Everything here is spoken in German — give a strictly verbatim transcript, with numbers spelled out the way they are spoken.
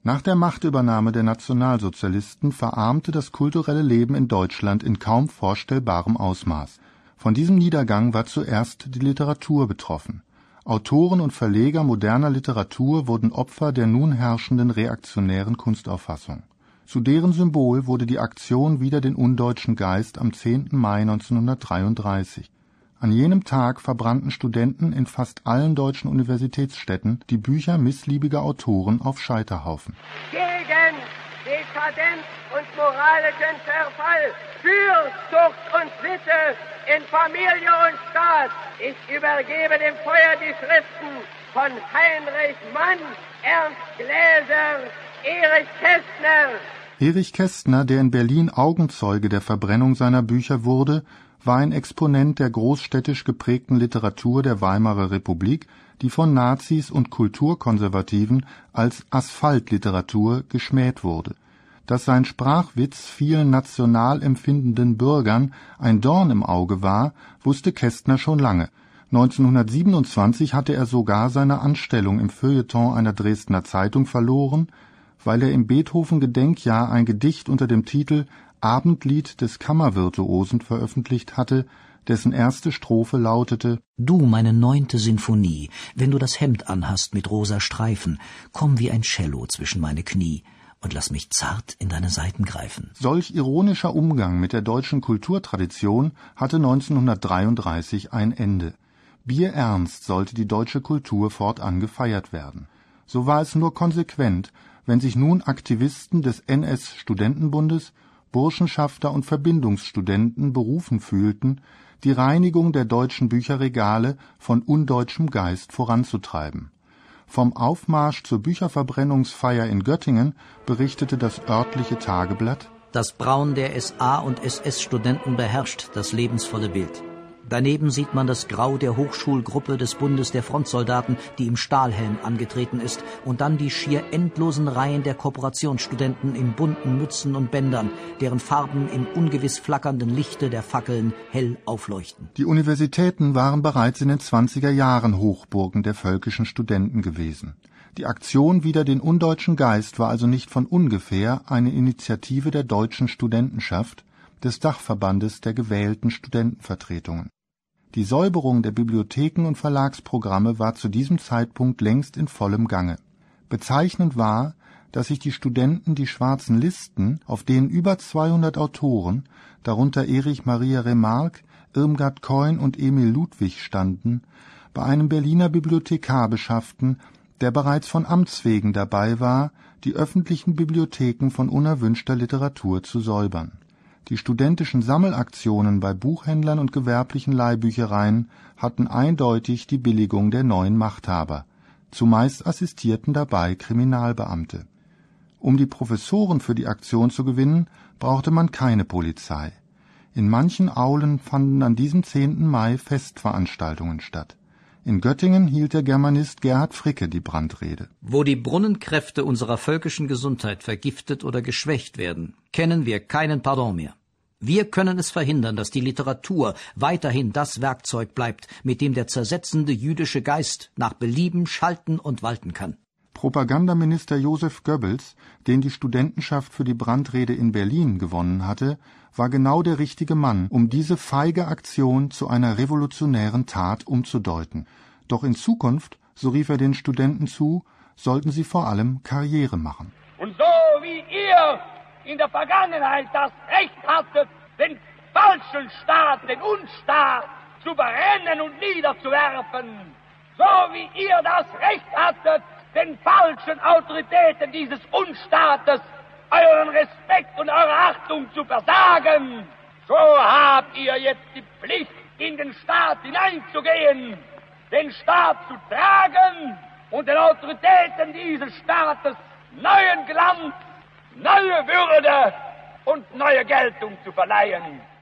Nach der Machtübernahme der Nationalsozialisten verarmte das kulturelle Leben in Deutschland in kaum vorstellbarem Ausmaß. Von diesem Niedergang war zuerst die Literatur betroffen. Autoren und Verleger moderner Literatur wurden Opfer der nun herrschenden reaktionären Kunstauffassung. Zu deren Symbol wurde die Aktion Wider den undeutschen Geist am zehnten Mai neunzehnhundertdreiunddreißig. An jenem Tag verbrannten Studenten in fast allen deutschen Universitätsstädten die Bücher missliebiger Autoren auf Scheiterhaufen. Gegen Dekadenz und moralischen Verfall, für Zucht und Sitte in Familie und Staat. Ich übergebe dem Feuer die Schriften von Heinrich Mann, Ernst Gläser, Erich Kästner. Erich Kästner, der in Berlin Augenzeuge der Verbrennung seiner Bücher wurde, war ein Exponent der großstädtisch geprägten Literatur der Weimarer Republik, die von Nazis und Kulturkonservativen als Asphaltliteratur geschmäht wurde. Dass sein Sprachwitz vielen national empfindenden Bürgern ein Dorn im Auge war, wusste Kästner schon lange. neunzehnhundertsiebenundzwanzig hatte er sogar seine Anstellung im Feuilleton einer Dresdner Zeitung verloren, weil er im Beethoven-Gedenkjahr ein Gedicht unter dem Titel Abendlied des Kammervirtuosen veröffentlicht hatte, dessen erste Strophe lautete: Du, meine neunte Sinfonie, wenn du das Hemd anhast mit rosa Streifen, komm wie ein Cello zwischen meine Knie und lass mich zart in deine Saiten greifen. Solch ironischer Umgang mit der deutschen Kulturtradition hatte neunzehnhundertdreiunddreißig ein Ende. Bierernst sollte die deutsche Kultur fortan gefeiert werden. So war es nur konsequent, wenn sich nun Aktivisten des N S-Studentenbundes, Burschenschafter und Verbindungsstudenten berufen fühlten, die Reinigung der deutschen Bücherregale von undeutschem Geist voranzutreiben. Vom Aufmarsch zur Bücherverbrennungsfeier in Göttingen berichtete das örtliche Tageblatt: Das Braun der S A- und S S-Studenten beherrscht das lebensvolle Bild. Daneben sieht man das Grau der Hochschulgruppe des Bundes der Frontsoldaten, die im Stahlhelm angetreten ist, und dann die schier endlosen Reihen der Kooperationsstudenten in bunten Mützen und Bändern, deren Farben im ungewiss flackernden Lichte der Fackeln hell aufleuchten. Die Universitäten waren bereits in den zwanziger Jahren Hochburgen der völkischen Studenten gewesen. Die Aktion Wider den undeutschen Geist war also nicht von ungefähr eine Initiative der deutschen Studentenschaft, des Dachverbandes der gewählten Studentenvertretungen. Die Säuberung der Bibliotheken und Verlagsprogramme war zu diesem Zeitpunkt längst in vollem Gange. Bezeichnend war, dass sich die Studenten die schwarzen Listen, auf denen über zweihundert Autoren, darunter Erich Maria Remarque, Irmgard Keun und Emil Ludwig standen, bei einem Berliner Bibliothekar beschafften, der bereits von Amts wegen dabei war, die öffentlichen Bibliotheken von unerwünschter Literatur zu säubern. Die studentischen Sammelaktionen bei Buchhändlern und gewerblichen Leihbüchereien hatten eindeutig die Billigung der neuen Machthaber. Zumeist assistierten dabei Kriminalbeamte. Um die Professoren für die Aktion zu gewinnen, brauchte man keine Polizei. In manchen Aulen fanden an diesem zehnten Mai Festveranstaltungen statt. In Göttingen hielt der Germanist Gerhard Fricke die Brandrede. Wo die Brunnenkräfte unserer völkischen Gesundheit vergiftet oder geschwächt werden, kennen wir keinen Pardon mehr. Wir können es verhindern, dass die Literatur weiterhin das Werkzeug bleibt, mit dem der zersetzende jüdische Geist nach Belieben schalten und walten kann. Propagandaminister Joseph Goebbels, den die Studentenschaft für die Brandrede in Berlin gewonnen hatte, war genau der richtige Mann, um diese feige Aktion zu einer revolutionären Tat umzudeuten. Doch in Zukunft, so rief er den Studenten zu, sollten sie vor allem Karriere machen. Und so wie ihr in der Vergangenheit das Recht hattet, den falschen Staat, den Unstaat, zu berennen und niederzuwerfen, so wie ihr das Recht hattet, den falschen Autoritäten dieses Unstaates euren Respekt und eure Achtung zu versagen, so habt ihr jetzt die Pflicht, in den Staat hineinzugehen, den Staat zu tragen und den Autoritäten dieses Staates neuen Glanz, neue Würde und neue Geltung zu verleihen.